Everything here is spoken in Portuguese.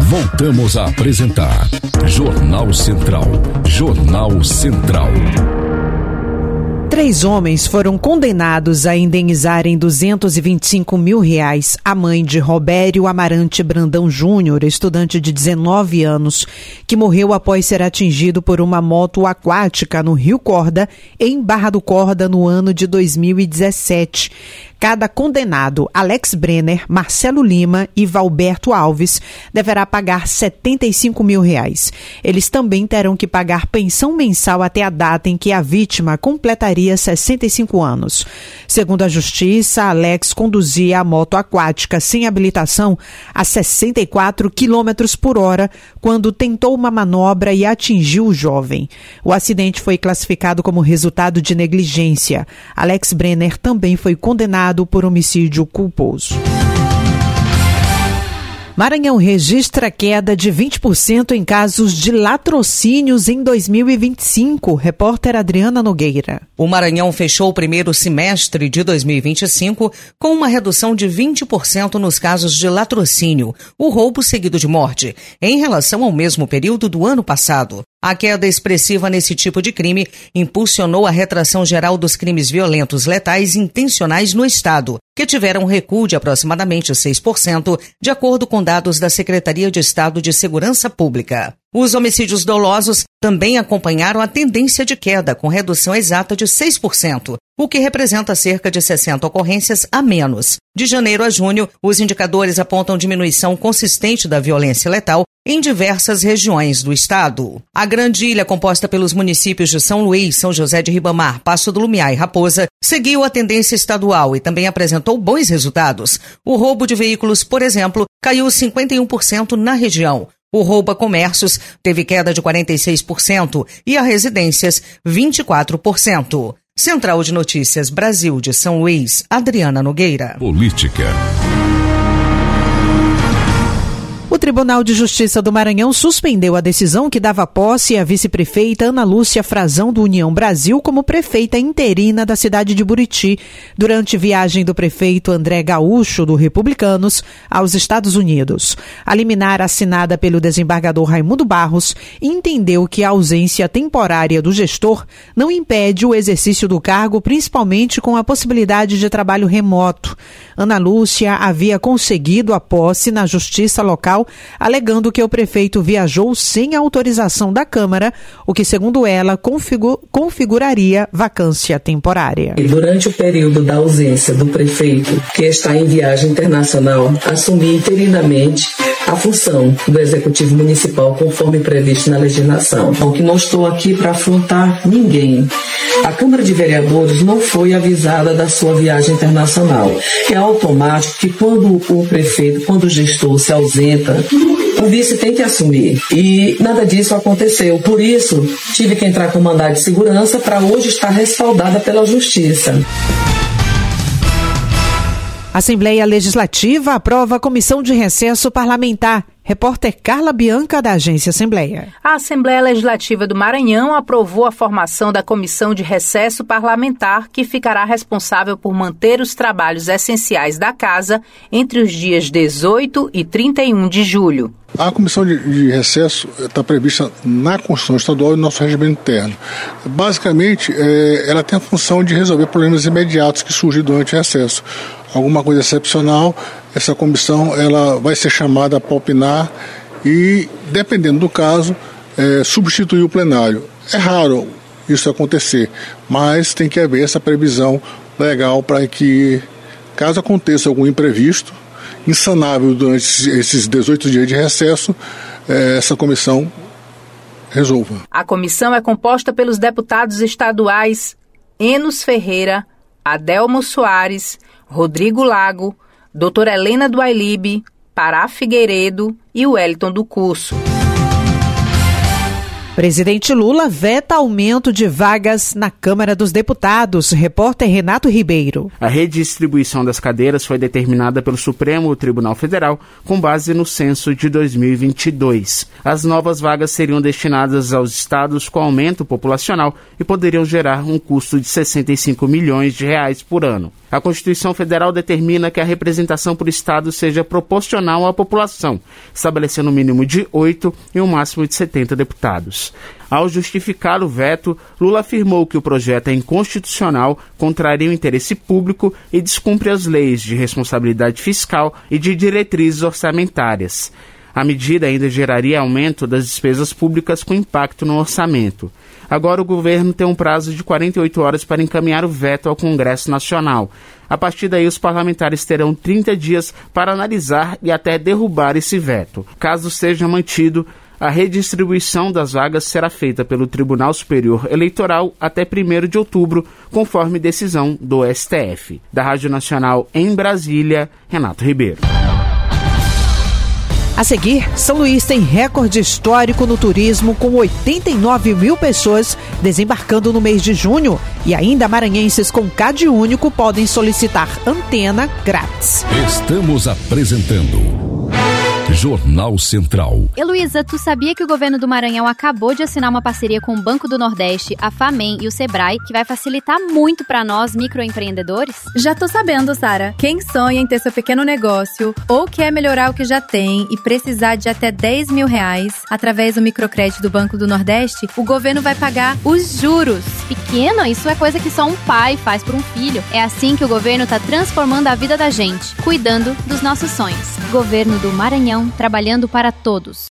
Voltamos a apresentar Jornal Central. Jornal Central. 3 homens foram condenados a indenizarem R$225 mil a mãe de Robério Amarante Brandão Júnior, estudante de 19 anos, que morreu após ser atingido por uma moto aquática no Rio Corda, em Barra do Corda, no ano de 2017. Cada condenado, Alex Brenner, Marcelo Lima e Valberto Alves, deverá pagar R$75 mil. Eles também terão que pagar pensão mensal até a data em que a vítima completaria 65 anos. Segundo a Justiça, Alex conduzia a moto aquática sem habilitação a 64 km por hora quando tentou uma manobra e atingiu o jovem. O acidente foi classificado como resultado de negligência. Alex Brenner também foi condenado por homicídio culposo. Maranhão registra queda de 20% em casos de latrocínios em 2025. Repórter Adriana Nogueira. O Maranhão fechou o primeiro semestre de 2025 com uma redução de 20% nos casos de latrocínio, o roubo seguido de morte, em relação ao mesmo período do ano passado. A queda expressiva nesse tipo de crime impulsionou a retração geral dos crimes violentos letais intencionais no Estado, que tiveram um recuo de aproximadamente 6%, de acordo com dados da Secretaria de Estado de Segurança Pública. Os homicídios dolosos também acompanharam a tendência de queda, com redução exata de 6%, o que representa cerca de 60 ocorrências a menos. De janeiro a junho, os indicadores apontam diminuição consistente da violência letal em diversas regiões do estado. A Grande Ilha, composta pelos municípios de São Luís, São José de Ribamar, Passo do Lumiar e Raposa, seguiu a tendência estadual e também apresentou bons resultados. O roubo de veículos, por exemplo, caiu 51% na região. O roubo a comércios teve queda de 46% e a residências 24%. Central de Notícias Brasil de São Luís, Adriana Nogueira. Política. O Tribunal de Justiça do Maranhão suspendeu a decisão que dava posse à vice-prefeita Ana Lúcia Frazão do União Brasil como prefeita interina da cidade de Buriti, durante viagem do prefeito André Gaúcho, do Republicanos, aos Estados Unidos. A liminar assinada pelo desembargador Raimundo Barros entendeu que a ausência temporária do gestor não impede o exercício do cargo, principalmente com a possibilidade de trabalho remoto. Ana Lúcia havia conseguido a posse na justiça local, alegando que o prefeito viajou sem autorização da Câmara, o que, segundo ela, configuraria vacância temporária. Durante o período da ausência do prefeito, que está em viagem internacional, assumi interinamente a função do Executivo Municipal, conforme previsto na legislação. Então, que não estou aqui para afrontar ninguém. A Câmara de Vereadores não foi avisada da sua viagem internacional. É automático que quando o prefeito, quando o gestor se ausenta, o vice tem que assumir. E nada disso aconteceu. Por isso, tive que entrar com mandado de segurança para hoje estar respaldada pela Justiça. Assembleia Legislativa aprova a comissão de recesso parlamentar. Repórter Carla Bianca, da Agência Assembleia. A Assembleia Legislativa do Maranhão aprovou a formação da Comissão de Recesso Parlamentar, que ficará responsável por manter os trabalhos essenciais da Casa entre os dias 18 e 31 de julho. A comissão de recesso está prevista na Constituição Estadual e no nosso regimento interno. Basicamente, ela tem a função de resolver problemas imediatos que surgem durante o recesso. Alguma coisa excepcional, essa comissão ela vai ser chamada para opinar e, dependendo do caso, substituir o plenário. É raro isso acontecer, mas tem que haver essa previsão legal para que, caso aconteça algum imprevisto, insanável durante esses 18 dias de recesso, essa comissão resolva. A comissão é composta pelos deputados estaduais Enos Ferreira, Adelmo Soares, Rodrigo Lago, doutora Helena do Ailib, Pará Figueiredo e Wellington do Curso. Presidente Lula veta aumento de vagas na Câmara dos Deputados. Repórter Renato Ribeiro. A redistribuição das cadeiras foi determinada pelo Supremo Tribunal Federal com base no censo de 2022. As novas vagas seriam destinadas aos estados com aumento populacional e poderiam gerar um custo de R$65 milhões por ano. A Constituição Federal determina que a representação por estado seja proporcional à população, estabelecendo um mínimo de 8 e um máximo de 70 deputados. Ao justificar o veto, Lula afirmou que o projeto é inconstitucional, contraria o interesse público e descumpre as leis de responsabilidade fiscal e de diretrizes orçamentárias. A medida ainda geraria aumento das despesas públicas com impacto no orçamento. Agora o governo tem um prazo de 48 horas para encaminhar o veto ao Congresso Nacional. A partir daí, os parlamentares terão 30 dias para analisar e até derrubar esse veto. Caso seja mantido, a redistribuição das vagas será feita pelo Tribunal Superior Eleitoral até 1º de outubro, conforme decisão do STF. Da Rádio Nacional em Brasília, Renato Ribeiro. A seguir, São Luís tem recorde histórico no turismo, com 89 mil pessoas desembarcando no mês de junho. E ainda maranhenses com CAD único podem solicitar antena grátis. Estamos apresentando Jornal Central. Heloísa, tu sabia que o governo do Maranhão acabou de assinar uma parceria com o Banco do Nordeste, a FAMEN e o Sebrae, que vai facilitar muito para nós microempreendedores? Já tô sabendo, Sara. Quem sonha em ter seu pequeno negócio ou quer melhorar o que já tem e precisar de até R$10 mil através do microcrédito do Banco do Nordeste, o governo vai pagar os juros. Pequeno, isso é coisa que só um pai faz por um filho. É assim que o governo tá transformando a vida da gente, cuidando dos nossos sonhos. Governo do Maranhão, trabalhando para todos.